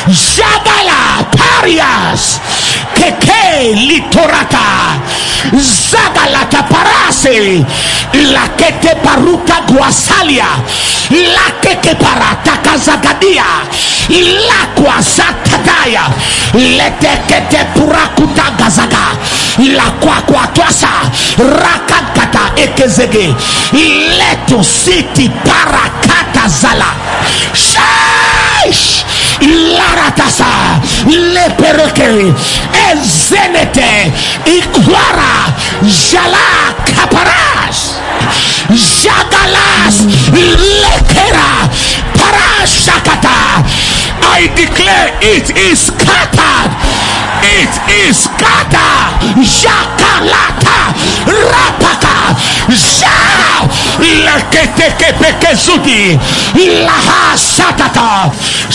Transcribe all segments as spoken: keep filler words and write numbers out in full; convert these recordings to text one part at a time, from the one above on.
Jagala Parias Keke Litorata Zagalata Parase La Kete Paruka Guasalia La Keke Parata Kazagadia La Kwazatadaya Lete Kete Purakuta Gazaga La Kwakwatwasa Rakakata Ekezege Leto City Parakata Zala Shaish Laratasa Lepereke Ezenete Ikwara Jala Kaparas Jagalas Lekera Parashakata. I declare it is scattered. It is scattered. Jakalata Rapaka Ja Lekete Pekezuti Laha Satata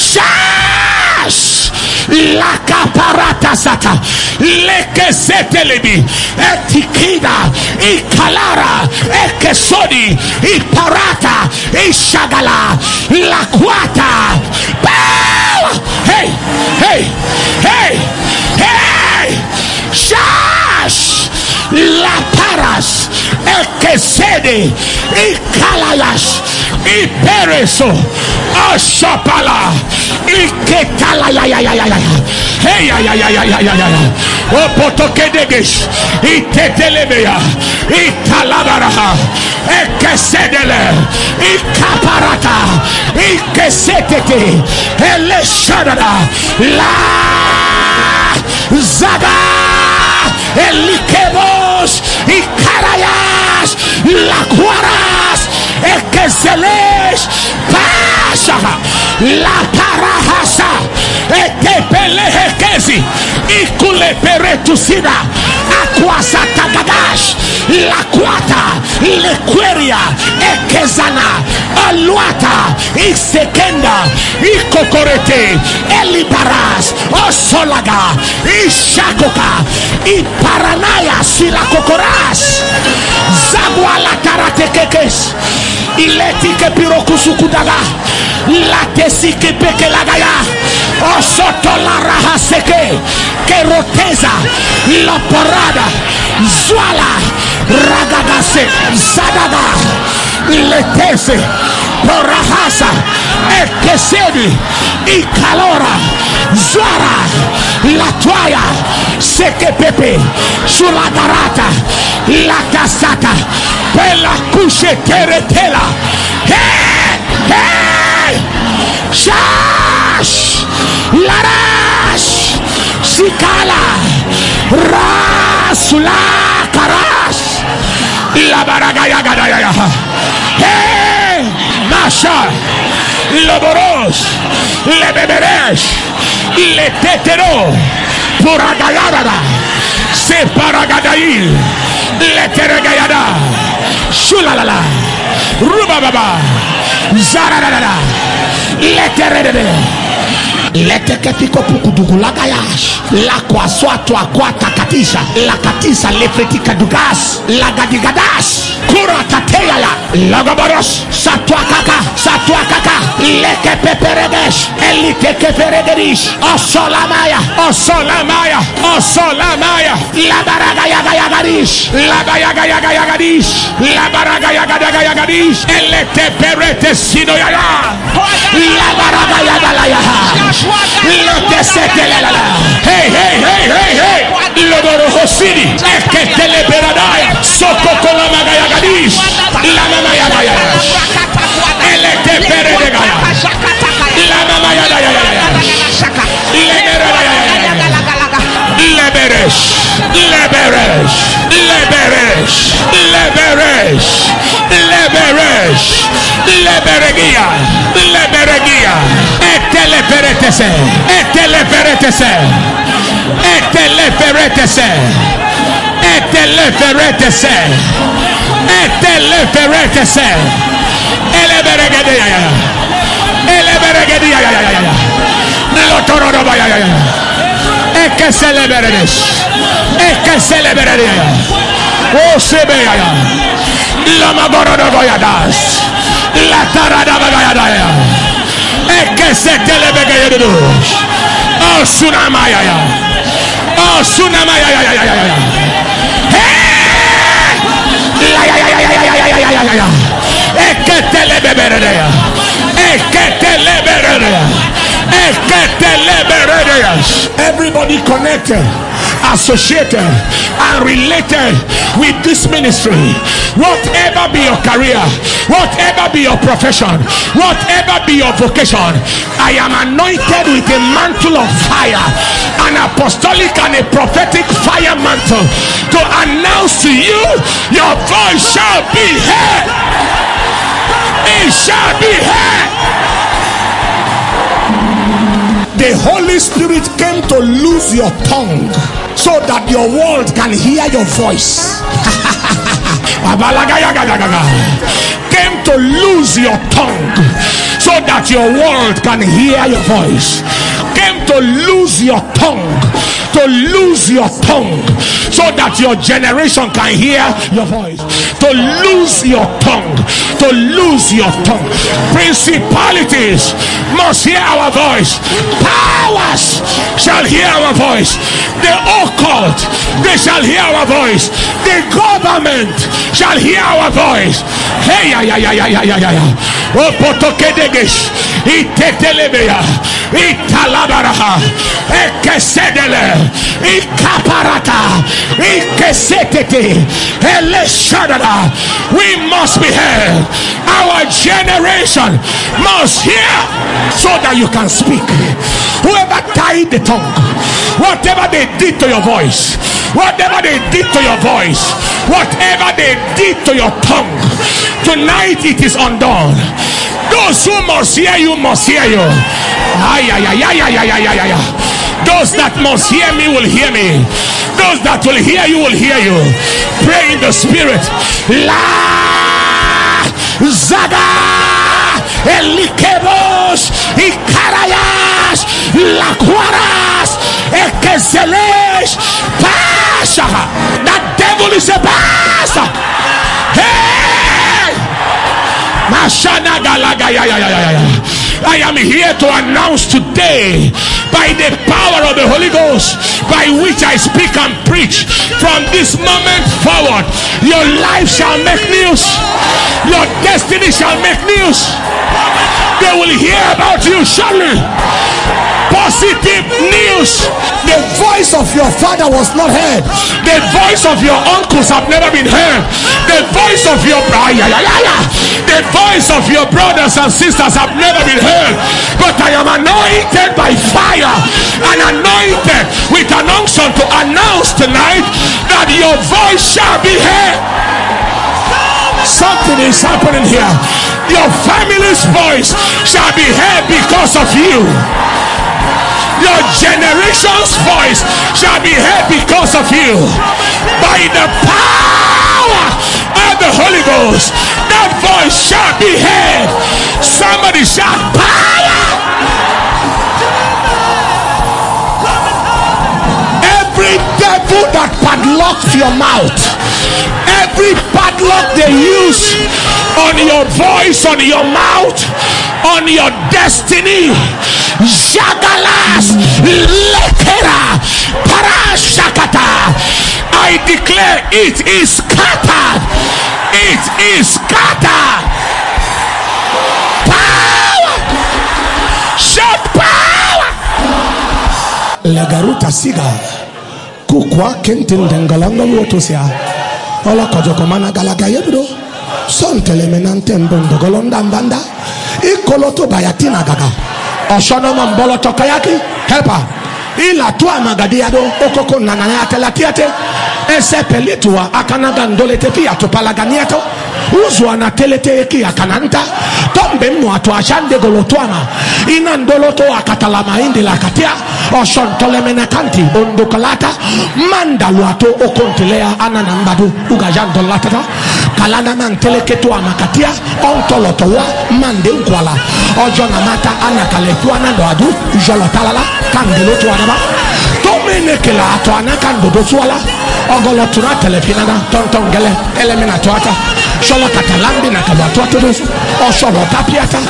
Shash La Caparata Sata Lekesetelebi Etikida Ikalara Ekesodi Iparata Ishagala La Quata. Hey, hey, hey, hey, Shash La Paras Ekesede Ikalayash Ipereso Oshapala Iketala ya ya ya ya ya Hey ya ya ya ya ya ya ya Opotokedegesh Itetelebea Italabaraha Ekesedele Ikaparata Ikesetete Eleshadada La Zaga Elikebos Ikarayas La Cuaras Ekeselesh Pasha La Parahasa Ekepelehekezi Ikule Peretusida Aquasatagadash La Quata Lequeria Ekezana Aluata Isekenda Ikokorete Elibaras Osolaga Ishakoka Iparanaya Silakokoras Zaguala Taratekekes Iletike Pirokusukudaga Latesike Pekelagaya Osoto la Rahaseke Keroteza La Parada Zwala Ragagase Zadaga Letese Porahasa Ekesedi Ikalora Zwara La Toya Seke Pepe Sulagarata La Casata Bella Kushe Teretela Hey Hey Shash Larash Sikala Rasula Karash La Baragaya Gadaya Hey Masha Loboros Le Beberesh Le Tetero Puragayada Se Paragadail Le Teregayada Shulalala Rubababa Zarada Le Terede Lete kefiko pukudugu lagayash la kwa swatu akwata katisha la katisa lefretika dugas la gadigadash kura kateya la lagabaros satwa kaka satwa kaka leke peperegesh elite keferegerish osolamaya osolamaya osolamaya la baragaya gayagarish la bayaga yagayagarish la baragaya gayagarish elete perete sino ya la baragaya gayagarish Hey, hey, hey, hey, hey. Lodoro City. Que te le peradaya. Soco con la magaya gadis. La mamaya gaya. El te pere de gaya. La mamaya gaya. Leberesh. Leberesh. Leberesh. Leberesh. Leberesh. Leberegia. Leberegia. Eteleperetese. Eteleperetese. Eteleperetese. Eteleperetese. Eteleperetese. Eleberegedia. Eleberegedia. Lotoro ya. Es que celeberedes. Es que celeberedes. Oh, se vea. La magoro no voy a dar. La tarada voy a dar. Es que se telebegedos. Oh, Sunamaya. Oh, Sunamaya. Hey! Eketelebeberedea. Eketeleberedea. Eketeleberedea. Everybody connected, associated, and related with this ministry, whatever be your career, whatever be your profession, whatever be your vocation, I am anointed with a mantle of fire, an apostolic and a prophetic fire mantle, to announce to you, your voice shall be heard. It shall be heard. The Holy Spirit came to loose your tongue so that your world can hear your voice. Came to lose your tongue so that your world can hear your voice. Came to lose your tongue, to lose your tongue so that your generation can hear your voice. To lose your tongue, to lose your tongue. Principalities must hear our voice. Powers shall hear our voice. The occult, they shall hear our voice. The government shall hear our voice. Hey, ya, ya, ya, ya, ya, ya, ya. O potokedegesh, itetelebea, italabaraha, ekesedele, ikaparata, ikesetete, eleshadada. We must be heard. Our generation must hear so that you can speak. Whoever tied the tongue, whatever they did to your voice, whatever they did to your voice, whatever they did to your tongue, tonight it is undone. Those who must hear you must hear you. Ay, ay, ay, ay, ay, ay, ay, ay. Those that must hear me will hear me. Those that will hear you will hear you. Pray in the spirit. La Zaga Elikebos Ikarayas Laquaras Ekezelesh Pasha. That devil is a bastard. Hey! Mashana Galagaya. I am here to announce today, by the power of the Holy Ghost, by which I speak and preach, from this moment forward, your life shall make news. Your destiny shall make news. They will hear about you shortly. Positive news. The voice of your father was not heard. The voice of your uncles have never been heard. The voice of your the voice of your brothers and sisters have never been heard. But I am anointed by fire and anointed with an unction to announce tonight that your voice shall be heard. Something is happening here. Your family's voice shall be heard because of you. Your generation's voice shall be heard because of you. By the power of the Holy Ghost, that voice shall be heard. Somebody shout power. Every devil that padlocked your mouth, every padlock they use on your voice, on your mouth, on your destiny, Jagalas Lekera Parashakata, I declare it is scattered. It is scattered. Power. Shout power. Lagaruta siga kukwa kenten dengalanga wotosia ola kojokomana galaga yebdo son telemenante mbondo golonda mbanda ikoloto bayatina gaga oshono mbolo tokayaki helper ila tua magadiado okoko nananya telatiate esepelitua akanaga ndolete pia topalaganiato uzwa na telete eki akananta tombe mwa to ashande golotwana ina ndoloto akatalama indi la katia oshontole kanti ondokalata mandaluato okontelea ananambadu ugajandolata kalana manteleketu amakatia ontolotowa mande ukwala ojona mata anakaletua nandoadu jolotalala kandelotu adaba tomenekela ato anakandodo swala ogolotura telefinana tontongele elemena toata sholo katalambi na kabatoa todos o sholo tapiata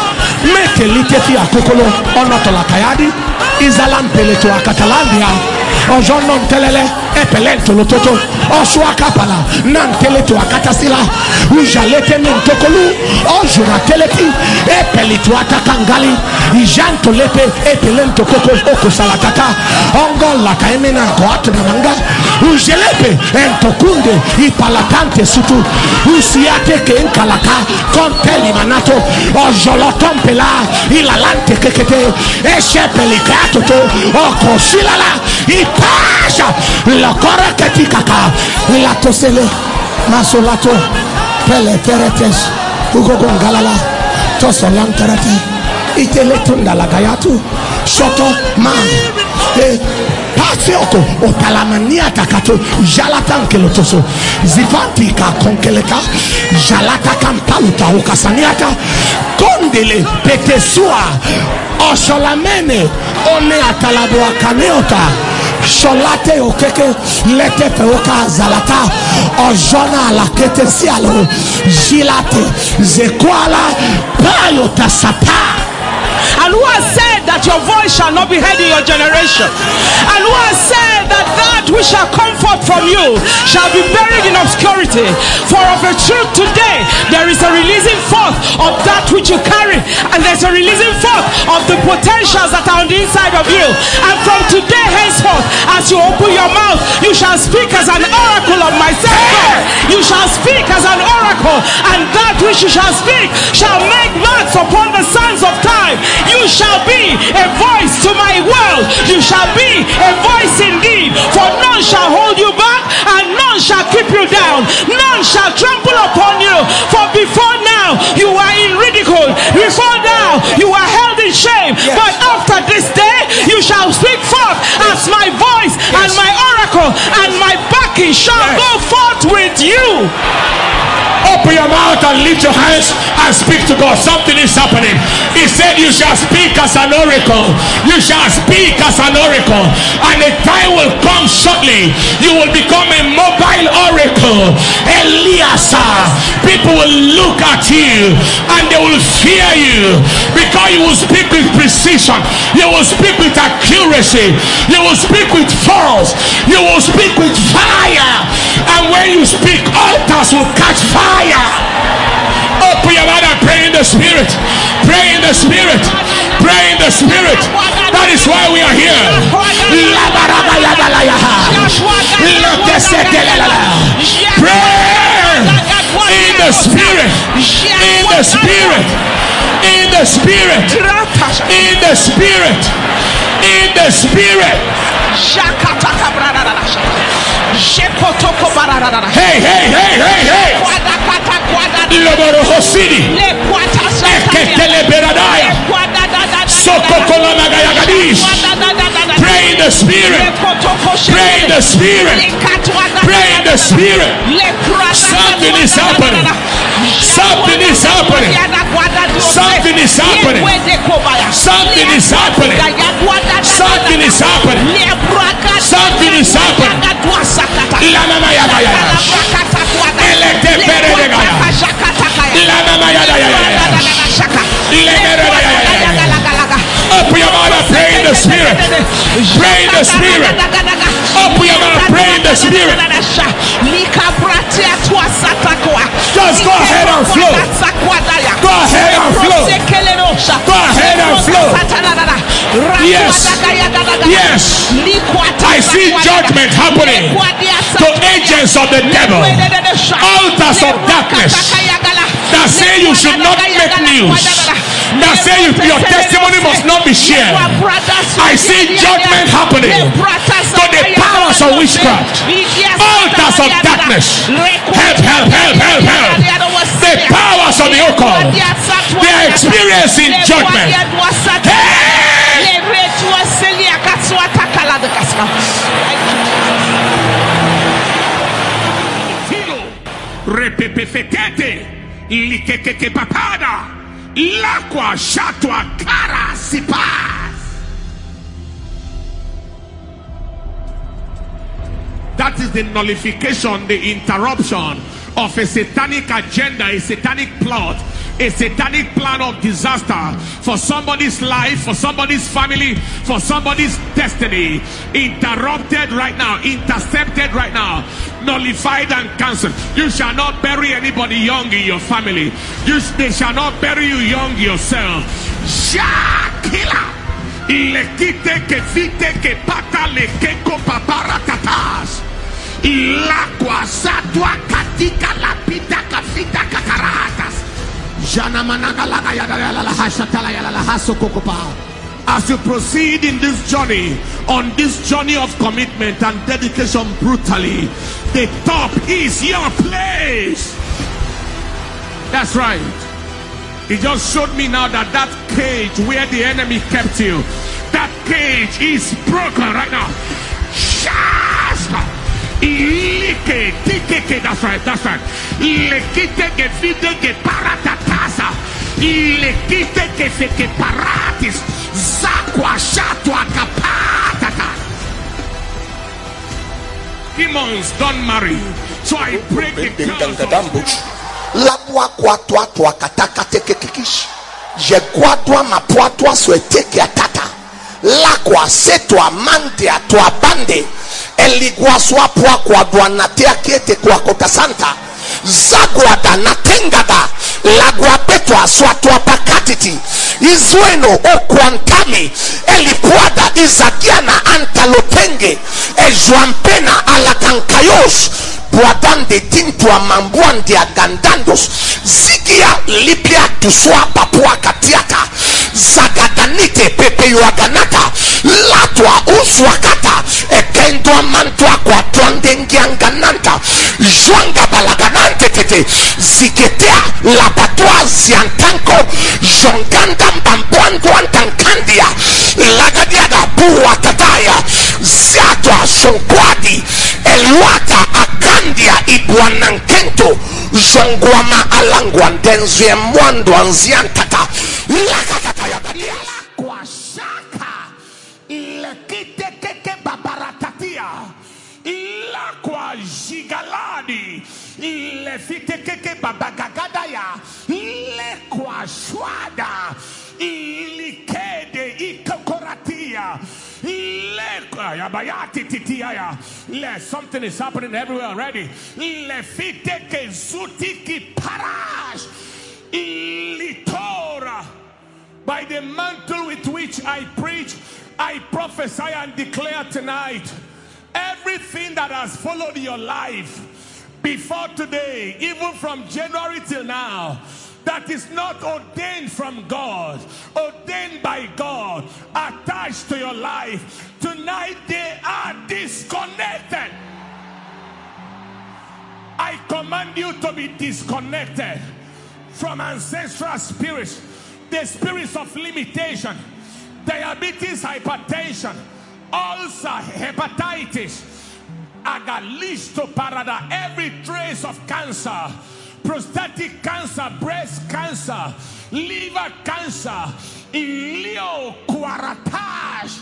Make litefi akokolo onotola kayadi izalam peleto akatalandia ojono ntelele epelento lototo oswa kapala nanteleto akatasila ujalete ntokolu ojura teleti epelito atakangali ijanto lepe epelento koko okosalatata ongola kaemena koatna manga ujelepe entokunde ipalatante sutu usiate ke enkalaka konteli manato ojolotompela ilalante kekete eshepelikato to okosilala ipasha la koraketikaka la tosele masolato pele teretes ugogongalala tosolanterete iteletunda la gayatu soto man e paseoko otalamania takato jalatan kelotoso zivanti ka konkeleka jalata kampaluta ukasaniata kondele petesua osolamene one atalabwa kaneota Sholate okeke lete feoka zalata ojona la kete sialo jilate zekwala payo tasapa. And who has said that your voice shall not be heard in your generation? And who has said that that which shall come forth from you shall be buried in obscurity? For of a truth today there is a releasing forth of that which you carry, and there's a releasing forth of the potentials that are on the inside of you. And from today henceforth, as you open your mouth, you shall speak as an oracle of myself. You shall speak as an oracle, and that which you shall speak shall make marks upon the sands of time. You shall be a voice to my world. You shall be a voice indeed, for none shall hold you back and none shall keep you down. None shall trample upon you, for before now you are in ridicule. Before now you are held in shame. Yes. But after this day you shall speak forth as my voice, yes, and my oracle, and my backing shall, yes, go forth with you. Open your mouth and lift your hands and speak to God. Something is happening. He said you shall speak as an oracle. You shall speak as an oracle. And a time will come shortly. You will become a mobile oracle. Eliasa. People will look at you and they will fear you, because you will speak with precision. You will speak with accuracy. You will speak with force. You will speak with fire. And when you speak, altars will catch fire. Open your mouth and pray in the spirit. Pray in the spirit. Pray in the spirit. That is why we are here. Pray in the spirit. In the spirit. In the spirit. In the spirit. In the spirit. Hey, hey, hey, hey, hey. Loboro City. Eketeleberadaya. Sokokolamagayagadish. Pray in the spirit. Pray in the spirit. Pray in the spirit. Something is happening. Something is happening. Something is happening. Something is happening. Something is happening. Something is happening. La mama ya ya ya. Elete pere de gaya. La mama ya ya ya ya. Le pere de gaya. Open your mouth and pray in the spirit. Pray in the spirit. Open your mouth, pray in the spirit. Just go ahead and flow. Go ahead and flow. Go ahead and flow. Yes. Yes. I see judgment happening to agents of the devil, altars of darkness that say you should not make news, that say you, your testimony must not be shared. I see judgment happening to the powers of witchcraft, altars of darkness. Help, help, help, help, help. The powers of the occult, they are experiencing judgment. Hey! Repepefekete likekeke papada lakwa shatwa kara sipas. That is the nullification, the interruption of a satanic agenda, a satanic plot a satanic plan of disaster for somebody's life, for somebody's family, for somebody's destiny, interrupted right now, intercepted right now, nullified and cancelled. You shall not bury anybody young in your family. You, they shall not bury you young yourself. Shakila. Le quite que vite que pata le keko paparatatas. L'aqua satua katika la pita kafita kakaratas. Jana managa la yada la hashatala yala la haso kokopa. As you proceed in this journey, on this journey of commitment and dedication brutally, the top is your place. That's right. He just showed me now that that cage where the enemy kept you, that cage is broken right now. That's right, that's right. Demons don't marry, so I break the curse. La boa kwa toa toa kataka teke kikish. Je kwa toa mapua toa sweteke atata. La kwa seto amante atoa bande. Eligwa swa pua kwa duanatea kiete kwa kota santa. Zagwada na tengada. Lagwa peto aswa toa pakatiti. Izweno o kwantami. Elipuada izagiana antalotenge. Ejuampena alakankayos. Buadande tintua mambuande agandandos. Zigia lipia tusua papua katiaka. Zagadanite pepe yuaganata. Latwa uswakata. Ekendwa mantua kwa tuandengi angananta. Juanga balaganante tete. Ziketea labatua ziantanko. Jonganda mbambuando antankandia. Lagadiada buwa tataya. Ziatwa shonkwadi. Elwata akandia ibwanankento. Zongwama alangwan denzie mwando anziantata. Lakatata ya gadia. Kwa shaka. Ilekite keke babaratatia. Ila kwa jigaladi. Ile fite keke babagagadaya. Ile kwa shwada. Ilikede ikokoratia. Something is happening everywhere already. By the mantle with which I preach, I prophesy and declare tonight, everything that has followed your life before today, even from January till now, that is not ordained from God, ordained by God, attached to your life, tonight they are disconnected. I command you to be disconnected from ancestral spirits, the spirits of limitation, diabetes, hypertension, ulcer, hepatitis, agalisto parada, every trace of cancer, prostatic cancer, breast cancer, liver cancer, ilio quaratash,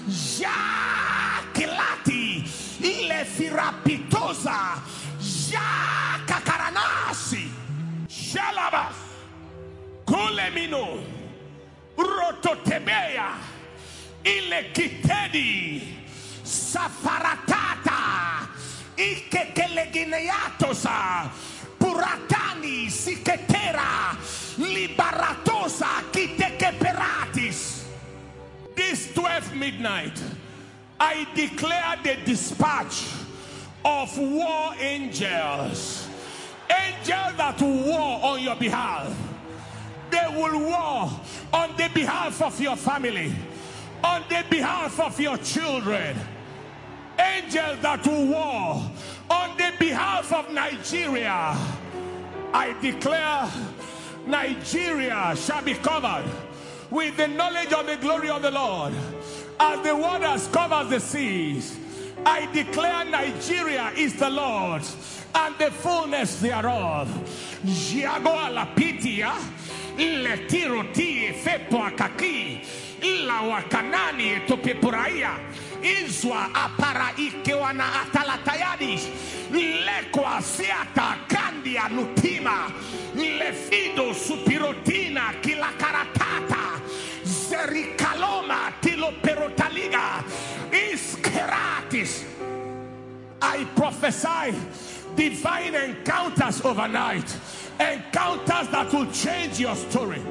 jakilati, ilefirapitosa, jakakaranasi, shalabas, kulemino, rototebeya, ilekitedi, safaratata, ikekelegineatosa, Puratani, Siketera, Liberatosa, Kitekeperatis. This twelfth midnight, I declare the dispatch of war angels. Angels that will war on your behalf. They will war on the behalf of your family, on the behalf of your children. Angels that will war on the behalf of Nigeria. I declare Nigeria shall be covered with the knowledge of the glory of the Lord as the waters covers the seas. I declare Nigeria is the Lord's and the fullness thereof. Jiago alapitia, le tiroti fepo akaki, ila wakanani topepuraia izwa apara ikewana atalatayadis lekwa siata kandia lutima lefido supirotina kilakaratata zerikaloma tiloperotaliga iskeratis. I prophesy divine encounters overnight, encounters that will change your story.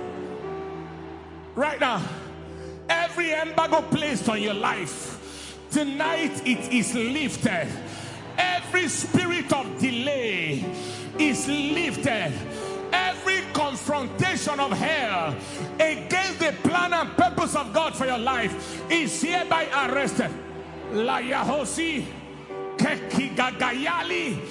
Right now, every embargo placed on your life, tonight it is lifted. Every spirit of delay is lifted. Every confrontation of hell against the plan and purpose of God for your life is hereby arrested. La Yahosi Kekigagayali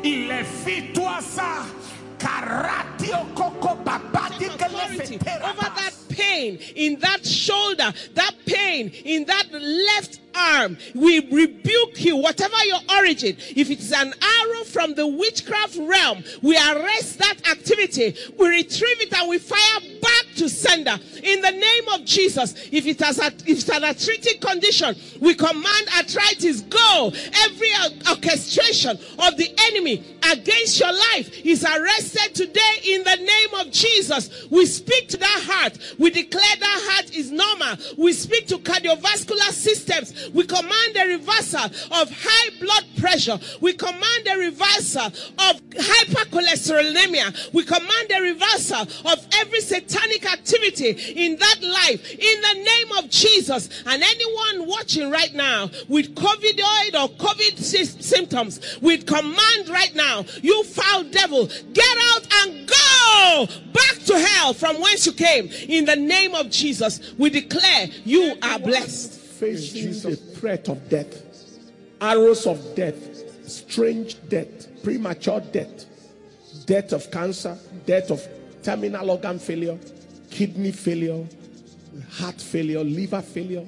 Ilefituasa Karatio Koko Babadi over that pain in that shoulder, that pain in that left arm, we rebuke you, whatever your origin. If it's an arrow from the witchcraft realm, we arrest that activity, we retrieve it, and we fire back to sender in the name of Jesus. If it has a, if it's an arthritic condition, we command arthritis go. Every orchestration of the enemy against your life is arrested today in the name of Jesus. We speak to that heart. We declare that heart is normal. We speak to cardiovascular systems. We command a reversal of high blood pressure. We command a reversal of hypercholesterolemia. We command a reversal of every satanic activity in that life in the name of Jesus. And anyone watching right now with COVIDoid or COVID sy- symptoms, we command right now, you foul devil, get out and go back to hell from whence you came. In the name of Jesus, we declare you are blessed. Facing the threat of death, arrows of death, strange death, premature death, death of cancer, death of terminal organ failure, kidney failure, heart failure, liver failure,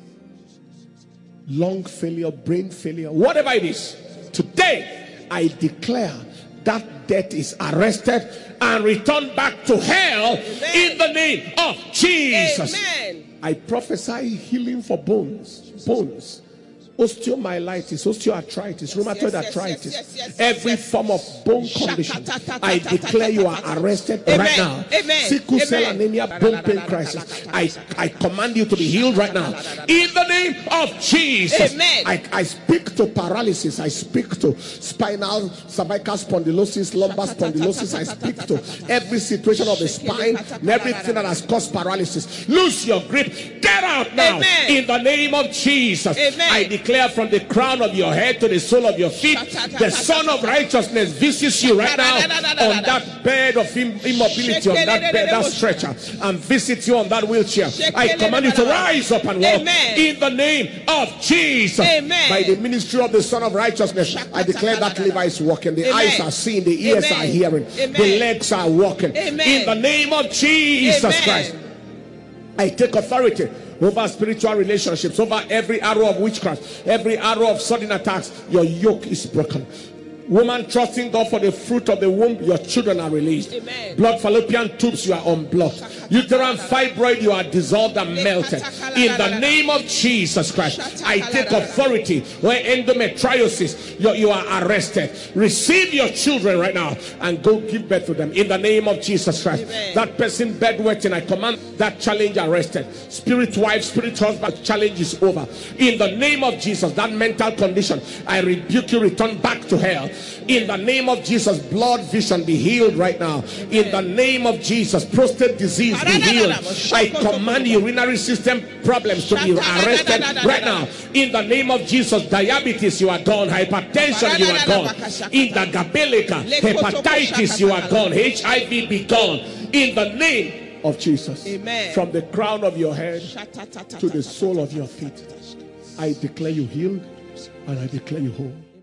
lung failure, brain failure, whatever it is, today I declare that death is arrested and returned back to hell. Amen. In the name of Jesus. Amen. I prophesy healing for bones, bones, osteomyelitis, osteoarthritis, rheumatoid yes, arthritis, yes, yes, yes, every yes. form of bone condition. I declare you are arrested Amen. Right now. Amen. Sickle cell Amen. anemia, bone pain crisis. I, I command you to be healed right now. In the name of Jesus. Amen. I, I speak to paralysis. I speak to spinal, cervical spondylosis, lumbar spondylosis. I speak to every situation of the spine and everything that has caused paralysis. Lose your grip. Get out now. Amen. In the name of Jesus. Amen. I declare from the crown of your head to the sole of your feet, the Son of Righteousness visits you right now on that bed of immobility, on that bed, that stretcher, and visits you on that wheelchair. I command you to rise up and walk. Amen. In the name of Jesus. Amen. By the ministry of the Son of Righteousness, I declare that liver is walking. The Amen. eyes are seeing, the ears Amen. are hearing, Amen. the legs are walking. Amen. In the name of Jesus Amen. Christ. I take authority over spiritual relationships, over every arrow of witchcraft, every arrow of sudden attacks. Your yoke is broken. Woman trusting God for the fruit of the womb, your children are released. Amen. Blood fallopian tubes, you are unblocked. Uterine fibroid, you are dissolved and melted. In the name of Jesus Christ, I take authority where endometriosis, you, you are arrested. Receive your children right now and go give birth to them. In the name of Jesus Christ. Amen. That person bedwetting, I command that challenge arrested. Spirit wife, spirit husband, challenge is over. In the name of Jesus, that mental condition, I rebuke you, return back to hell. In the name of Jesus, blood vision be healed right now. In the name of Jesus, prostate disease be healed. I command urinary system problems to be arrested right now. In the name of Jesus, diabetes, you are gone. Hypertension, you are gone. In the gabellica, hepatitis, you are gone. H I V be gone. In the name of Jesus. Amen. From the crown of your head to the sole of your feet, I declare you healed and I declare you whole.